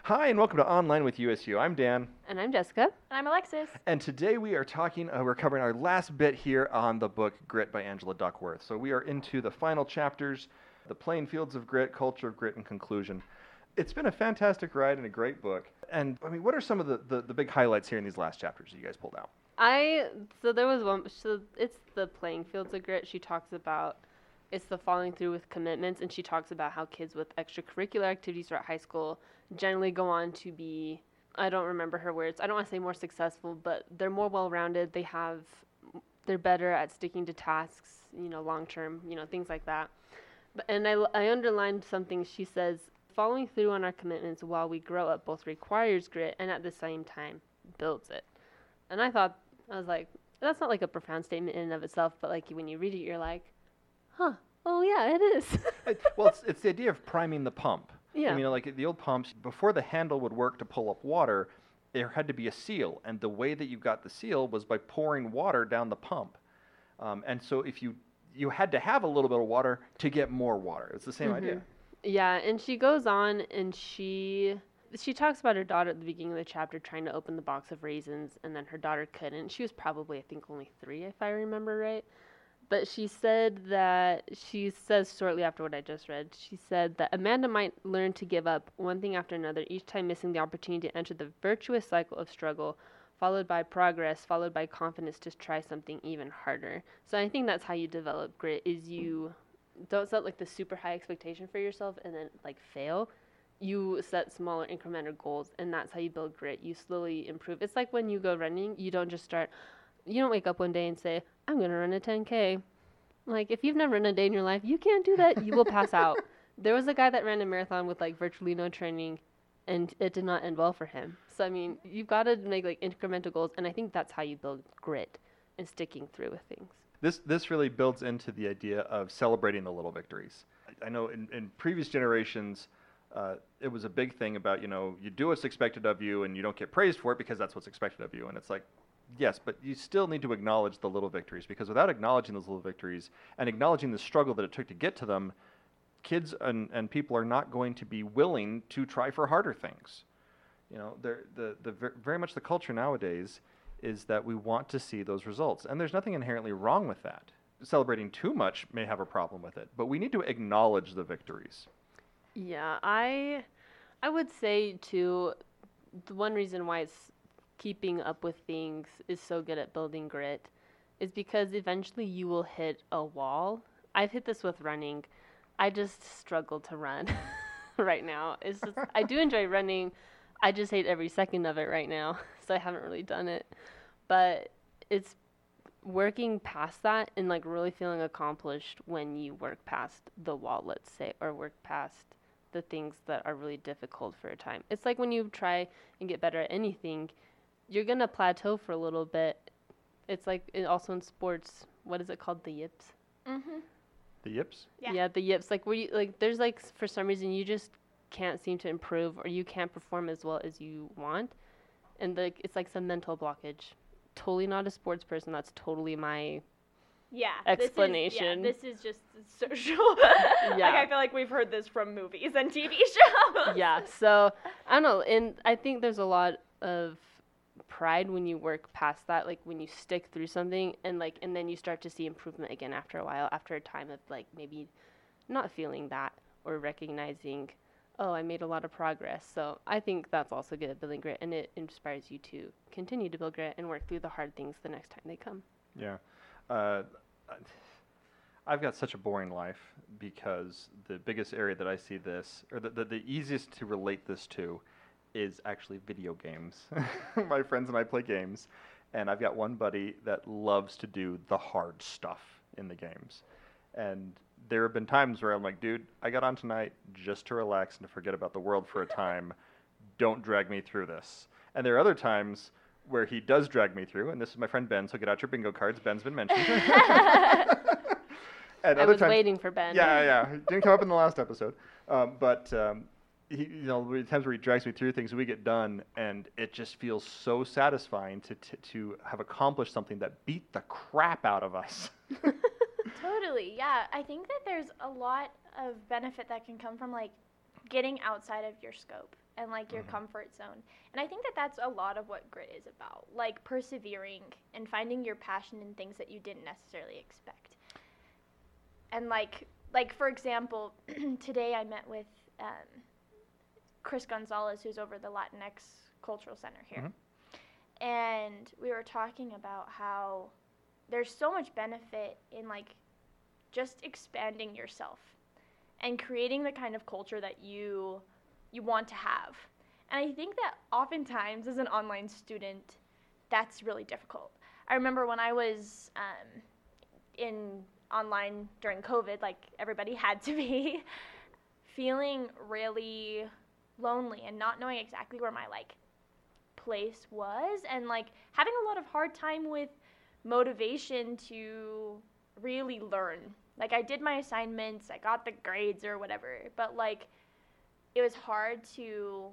Hi, and welcome to Online with USU. I'm Dan, And I'm Jessica. And I'm Alexis. and today we are we're covering our last bit here on the book Grit by Angela Duckworth. So we are into the final chapters, the playing fields of grit, culture of grit, and conclusion. It's been a fantastic ride and a great book. And, I mean, what are some of the big highlights here in these last chapters that you guys pulled out? It's the playing fields of grit. She talks about it's the following through with commitments, and she talks about how kids with extracurricular activities throughout high school generally go on to be, I don't remember her words, I don't want to say more successful, but they're more well-rounded. They're better at sticking to tasks, long term, things like that. And I underlined something. She says, following through on our commitments while we grow up both requires grit and at the same time builds it. And I was like, that's not like a profound statement in and of itself, but like when you read it, you're like, huh, oh yeah, it is. Well, it's the idea of priming the pump. Yeah. I mean, like the old pumps, before the handle would work to pull up water, there had to be a seal. And the way that you got the seal was by pouring water down the pump. And so if you had to have a little bit of water to get more water. It's the same idea. Yeah, and she goes on and she talks about her daughter at the beginning of the chapter trying to open the box of raisins, and then her daughter couldn't. She was probably, I think, only 3, if I remember right. But she says shortly after what I just read, she said that Amanda might learn to give up one thing after another, each time missing the opportunity to enter the virtuous cycle of struggle, followed by progress, followed by confidence to try something even harder. So I think that's how you develop grit, is you don't set like the super high expectation for yourself and then like fail. You set smaller incremental goals, and that's how you build grit. You slowly improve. It's like when you go running, you don't wake up one day and say, I'm going to run a 10K. Like, if you've never run a day in your life, you can't do that. You will pass out. There was a guy that ran a marathon with, like, virtually no training, and it did not end well for him. So, I mean, you've got to make, like, incremental goals, and I think that's how you build grit and sticking through with things. This really builds into the idea of celebrating the little victories. I know in previous generations, it was a big thing about, you do what's expected of you, and you don't get praised for it because that's what's expected of you. And it's like, yes, but you still need to acknowledge the little victories, because without acknowledging those little victories and acknowledging the struggle that it took to get to them, kids and people are not going to be willing to try for harder things. Very much the culture nowadays is that we want to see those results, and there's nothing inherently wrong with that. Celebrating too much may have a problem with it, but we need to acknowledge the victories. Yeah, I would say too, the one reason why it's keeping up with things is so good at building grit is because eventually you will hit a wall. I've hit this with running. I just struggle to run right now. I do enjoy running. I just hate every second of it right now, so I haven't really done it. But it's working past that and like really feeling accomplished when you work past the wall, let's say, or work past the things that are really difficult for a time. It's like when you try and get better at anything, you're going to plateau for a little bit. It's like also in sports, what is it called? The yips? Mm-hmm. The yips? Yeah, the yips. Like where you, like there's like for some reason you just can't seem to improve, or you can't perform as well as you want. And it's like some mental blockage. Totally not a sports person. That's totally my explanation. This is just social. Yeah. Like, I feel like we've heard this from movies and TV shows. Yeah, so I don't know. And I think there's a lot of pride when you work past that, like when you stick through something and then you start to see improvement again after a while, after a time of like maybe not feeling that or recognizing, oh, I made a lot of progress. So I think that's also good at building grit, and it inspires you to continue to build grit and work through the hard things the next time they come. Yeah. I've got such a boring life because the biggest area that I see this, or the easiest to relate this to, is actually video games. My friends and I play games, and I've got one buddy that loves to do the hard stuff in the games. And there have been times where I'm like, dude, I got on tonight just to relax and to forget about the world for a time. Don't drag me through this. And there are other times where he does drag me through, and this is my friend Ben, so get out your bingo cards. Ben's been mentioned. I was waiting for Ben. Yeah. He didn't come up in the last episode. But the times where he drags me through things, we get done, and it just feels so satisfying to have accomplished something that beat the crap out of us. Totally, yeah. I think that there's a lot of benefit that can come from, like, getting outside of your scope and like your comfort zone. And I think that that's a lot of what grit is about, like persevering and finding your passion in things that you didn't necessarily expect. And like for example, today I met with Chris Gonzalez, who's over the Latinx Cultural Center here. And we were talking about how there's so much benefit in like just expanding yourself and creating the kind of culture that you want to have. And I think that oftentimes as an online student, that's really difficult. I remember when I was in online during COVID, like everybody had to be, feeling really lonely and not knowing exactly where my like place was, and like having a lot of hard time with motivation to really learn. Like I did my assignments, I got the grades or whatever, but like it was hard to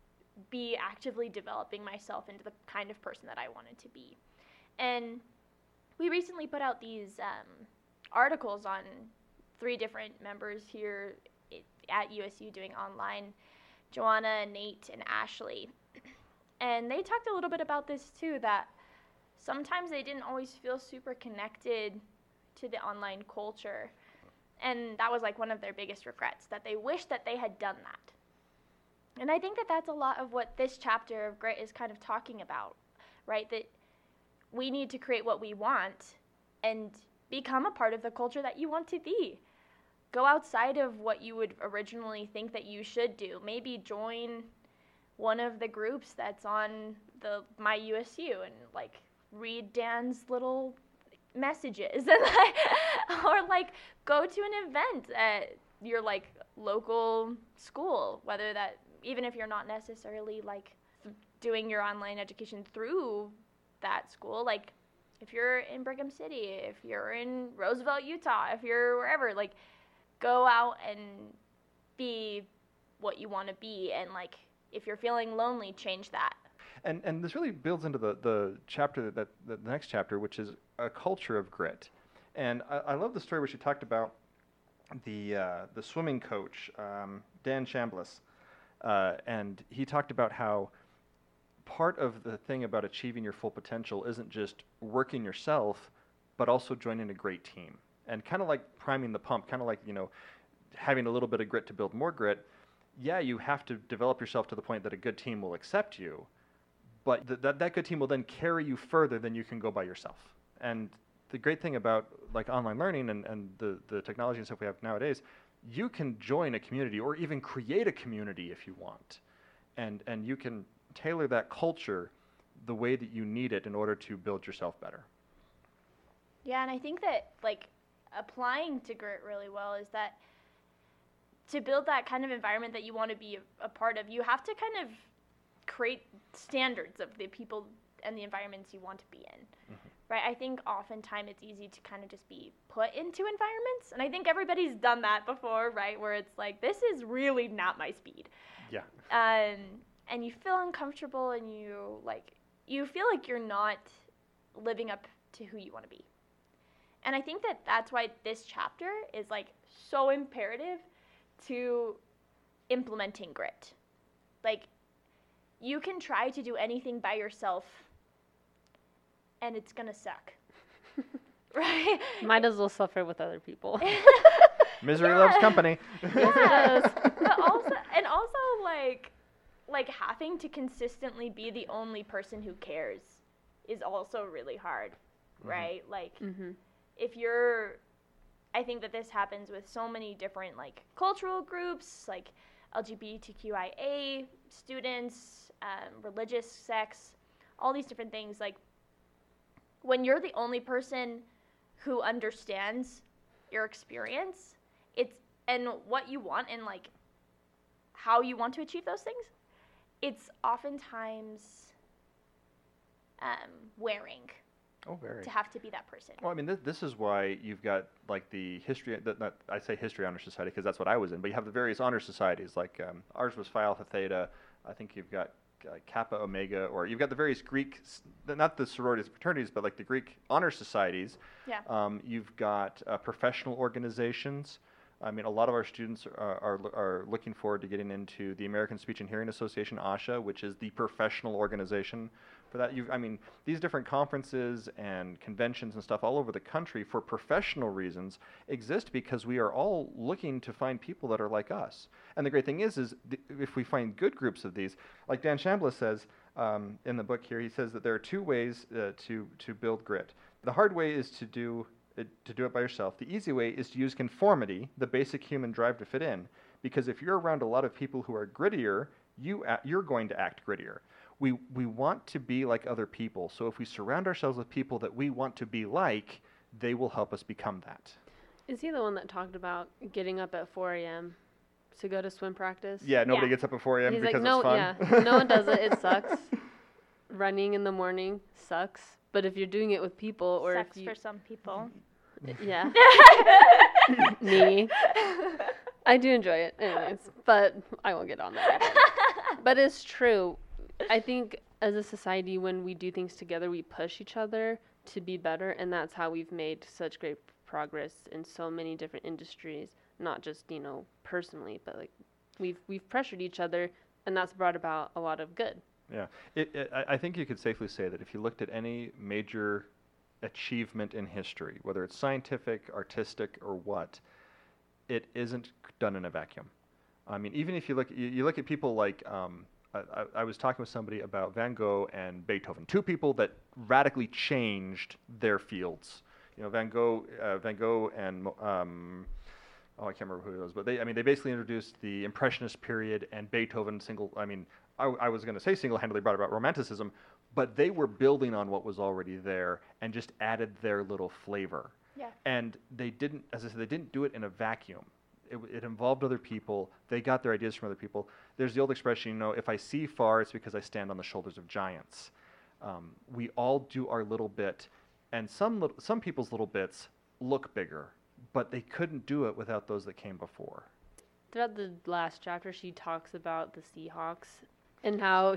be actively developing myself into the kind of person that I wanted to be. And we recently put out these articles on 3 different members here at USU doing online, Joanna, Nate, and Ashley. And they talked a little bit about this too, that sometimes they didn't always feel super connected to the online culture. And that was like one of their biggest regrets, that they wish that they had done that. And I think that that's a lot of what this chapter of Grit is kind of talking about, right? That we need to create what we want and become a part of the culture that you want to be. Go outside of what you would originally think that you should do. Maybe join one of the groups that's on the My USU and like read Dan's little messages and like, or like go to an event at your like local school, whether that, even if you're not necessarily like doing your online education through that school, like if you're in Brigham City, if you're in Roosevelt, Utah, if you're wherever, like go out and be what you want to be, and like if you're feeling lonely, change that. And this really builds into the chapter the next chapter, which is a culture of grit. And I love the story where she talked about the swimming coach, Dan Chambliss, and he talked about how part of the thing about achieving your full potential isn't just working yourself, but also joining a great team. And kind of like priming the pump, kind of like, having a little bit of grit to build more grit. Yeah, you have to develop yourself to the point that a good team will accept you, but that good team will then carry you further than you can go by yourself. And the great thing about like online learning and the technology and stuff we have nowadays, you can join a community or even create a community if you want. And you can tailor that culture the way that you need it in order to build yourself better. Yeah, and I think that like applying to grit really well is that to build that kind of environment that you want to be a part of, you have to kind of create standards of the people and the environments you want to be in, right? I think oftentimes it's easy to kind of just be put into environments, and I think everybody's done that before, right? Where it's like, this is really not my speed. Yeah. And you feel uncomfortable, and you feel like you're not living up to who you want to be. And I think that that's why this chapter is like so imperative to implementing grit. Like, you can try to do anything by yourself and it's gonna suck. Right? Might as well suffer with other people. Misery loves company. Yes, it does. But also like having to consistently be the only person who cares is also really hard, right? Like if you're, I think that this happens with so many different like cultural groups, like LGBTQIA students, religious sects, all these different things. Like when you're the only person who understands your experience, and what you want and like how you want to achieve those things, it's oftentimes wearing. Oh, very. To have to be that person. Well, I mean, this is why you've got like the history. I say history honor society because that's what I was in. But you have the various honor societies. Like ours was Phi Alpha Theta. I think you've got Kappa Omega, or you've got the various Greek, not the sororities and fraternities, but like the Greek honor societies. Yeah. You've got professional organizations. I mean, a lot of our students are looking forward to getting into the American Speech and Hearing Association, ASHA, which is the professional organization for that. I mean, these different conferences and conventions and stuff all over the country for professional reasons exist because we are all looking to find people that are like us. And the great thing is if we find good groups of these, like Dan Chambliss says in the book here, he says that there are two ways to build grit. The hard way is to do it by yourself. The easy way is to use conformity, the basic human drive to fit in, because if you're around a lot of people who are grittier, you're going to act grittier. We want to be like other people, so if we surround ourselves with people that we want to be like, they will help us become that. Is he the one that talked about getting up at 4 a.m. to go to swim practice? Yeah, nobody Yeah. gets up at 4 a.m. He's because like, no, it's fun. yeah, no one does it. It sucks. Running in the morning sucks. But if you're doing it with people, or Sucks if you, for some people. yeah, me, I do enjoy it, anyways. But I won't get on that. But it's true. I think as a society, when we do things together, we push each other to be better, and that's how we've made such great progress in so many different industries. Not just personally, but like we've pressured each other, and that's brought about a lot of good. Yeah, I think you could safely say that if you looked at any major achievement in history, whether it's scientific, artistic, or what, it isn't done in a vacuum. I mean, even if you look at people like I was talking with somebody about Van Gogh and Beethoven, two people that radically changed their fields. Van Gogh and I can't remember who it was, but they basically introduced the Impressionist period, and Beethoven I was going to say single-handedly brought about Romanticism, but they were building on what was already there and just added their little flavor. Yeah. And they didn't, as I said, they didn't do it in a vacuum. It involved other people. They got their ideas from other people. There's the old expression, if I see far, it's because I stand on the shoulders of giants. We all do our little bit, and some people's little bits look bigger, but they couldn't do it without those that came before. Throughout the last chapter, she talks about the Seahawks and how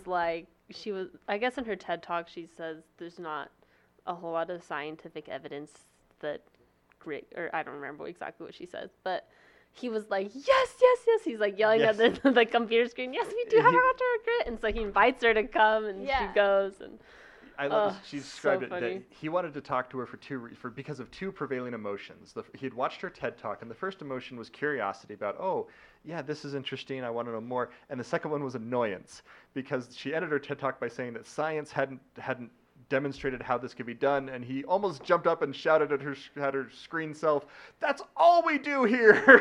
I guess in her TED Talk, she says there's not a whole lot of scientific evidence that or I don't remember exactly what she says, but he was like, yes. He's like yelling Yes. at the computer screen, yes, we do have a lot of grit. And so he invites her to come, and Yeah. she goes. And I love Oh, she so described it funny. that he wanted to talk to her because of two prevailing emotions. He had watched her TED Talk, and the first emotion was curiosity about, oh, yeah, this is interesting, I want to know more. And the second one was annoyance, because she ended her TED Talk by saying that science hadn't demonstrated how this could be done, and he almost jumped up and shouted at her screen self, "That's all we do here!"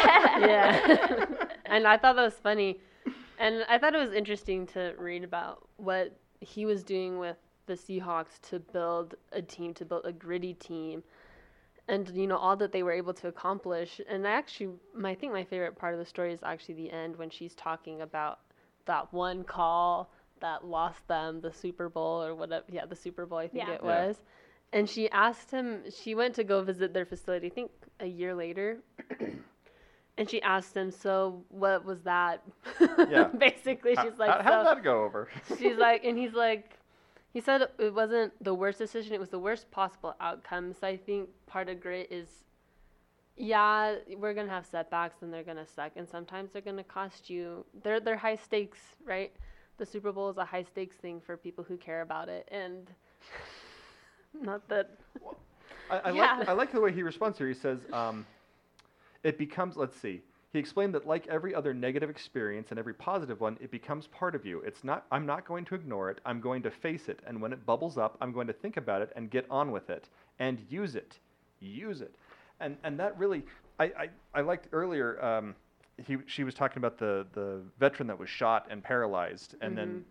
yeah. And I thought that was funny. And I thought it was interesting to read about what he was doing with the Seahawks to build a team, to build a gritty team, and all that they were able to accomplish. And I think my favorite part of the story is actually the end, when she's talking about that one call that lost them the Super Bowl, or whatever. Yeah, the Super Bowl, I think Yeah. it was. And she asked him, she went to go visit their facility, I think a year later. And she asked him, so what was that? Yeah. Basically, she's like, how did that go over? she's like, and he's like, he said it wasn't the worst decision, it was the worst possible outcome. So I think part of grit is, yeah, we're going to have setbacks and they're going to suck. And sometimes they're going to cost you, they're high stakes, right? The Super Bowl is a high stakes thing for people who care about it. And not that. I Yeah. like the way he responds here. He says, it becomes, let's see. He explained that like every other negative experience and every positive one, it becomes part of you. I'm not going to ignore it. I'm going to face it. And when it bubbles up, I'm going to think about it and get on with it and use it. Use it. And that really, I liked earlier, she was talking about the veteran that was shot and paralyzed and then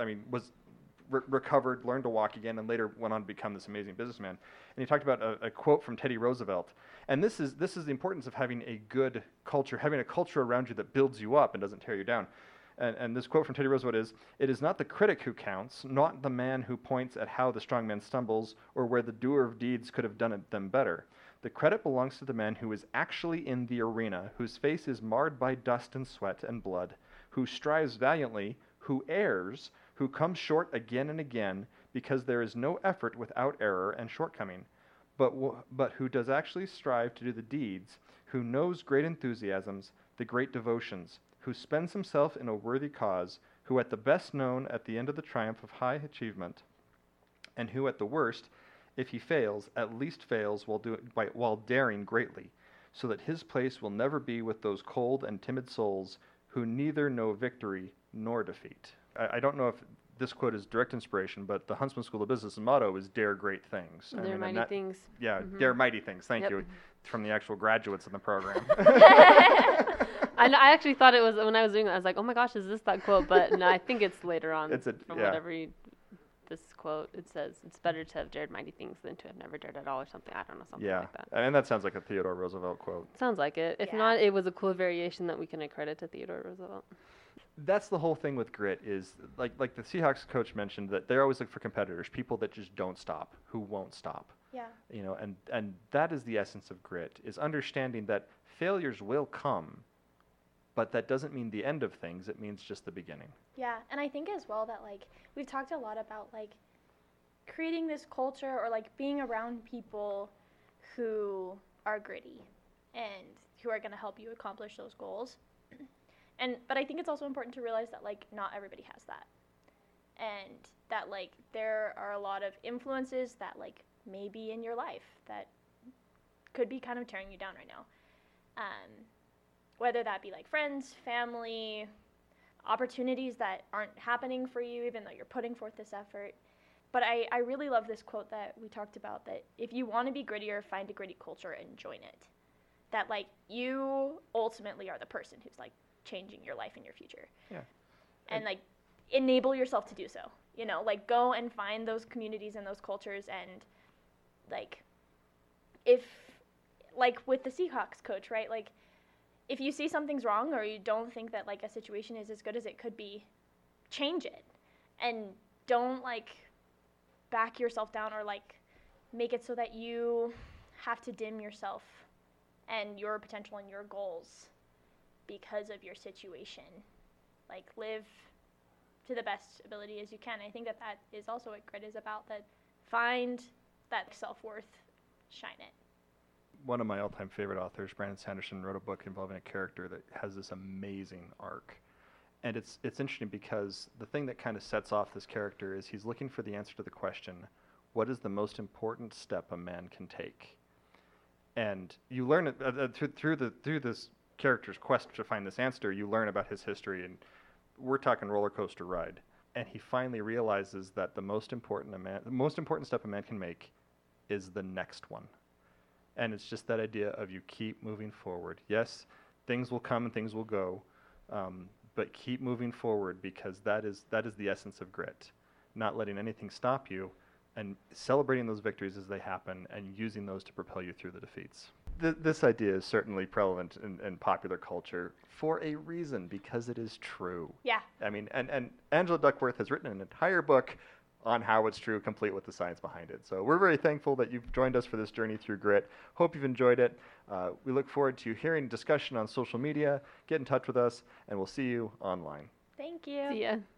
recovered, learned to walk again, and later went on to become this amazing businessman. And he talked about a quote from Teddy Roosevelt. And this is the importance of having a good culture, having a culture around you that builds you up and doesn't tear you down. And this quote from Teddy Roosevelt is, "It is not the critic who counts, not the man who points at how the strong man stumbles or where the doer of deeds could have done them better. The credit belongs to the man who is actually in the arena, whose face is marred by dust and sweat and blood, who strives valiantly, who errs, who comes short again and again, because there is no effort without error and shortcoming. but who does actually strive to do the deeds, who knows great enthusiasms, the great devotions, who spends himself in a worthy cause, who at the best known at the end of the triumph of high achievement, and who at the worst, if he fails, at least fails while daring greatly, so that his place will never be with those cold and timid souls who neither know victory nor defeat. I don't know if this quote is direct inspiration, but the Huntsman School of Business motto is "Dare great things." Dare mighty things. Yeah, dare mighty things. Thank you, from the actual graduates in the program. I actually thought it was when I was doing it. I was like, "Oh my gosh, is this that quote?" But no, I think it's later on. Whatever this quote, it says it's better to have dared mighty things than to have never dared at all, or something. I don't know, something like that. And that sounds like a Theodore Roosevelt quote. Sounds like it. If not, it was a cool variation that we can accredit to Theodore Roosevelt. That's the whole thing with grit is like the Seahawks coach mentioned that they're always looking for competitors, people that just don't stop, who won't stop. Yeah. You know, and that is the essence of grit, is understanding that failures will come, but that doesn't mean the end of things. It means just the beginning. Yeah, and I think as well that like we've talked a lot about like creating this culture or like being around people who are gritty and who are going to help you accomplish those goals. But I think it's also important to realize that like not everybody has that. And that like there are a lot of influences that like may be in your life that could be kind of tearing you down right now. Whether that be like friends, family, opportunities that aren't happening for you even though you're putting forth this effort. But I really love this quote that we talked about, that if you want to be grittier, find a gritty culture and join it. That like you ultimately are the person who's like changing your life and your future. Yeah. And like enable yourself to do so. You know, like go and find those communities and those cultures, and like if like with the Seahawks coach, right? Like if you see something's wrong or you don't think that like a situation is as good as it could be, change it. And don't like back yourself down or like make it so that you have to dim yourself and your potential and your goals because of your situation. Like live to the best ability as you can. I think that is also what grit is about, that find that self-worth, shine it. One of my all-time favorite authors, Brandon Sanderson, wrote a book involving a character that has this amazing arc. And it's interesting because the thing that kind of sets off this character is he's looking for the answer to the question, what is the most important step a man can take? And you learn it through this character's quest to find this answer. You learn about his history, and we're talking roller coaster ride. And he finally realizes that the most important step a man can make is the next one. And it's just that idea of you keep moving forward. Yes, things will come and things will go, but keep moving forward, because that is the essence of grit. Not letting anything stop you, and celebrating those victories as they happen, and using those to propel you through the defeats. This idea is certainly prevalent in popular culture for a reason, because it is true. Yeah. I mean, and Angela Duckworth has written an entire book on how it's true, complete with the science behind it. So we're very thankful that you've joined us for this journey through grit. Hope you've enjoyed it. We look forward to hearing discussion on social media. Get in touch with us, and we'll see you online. Thank you. See ya.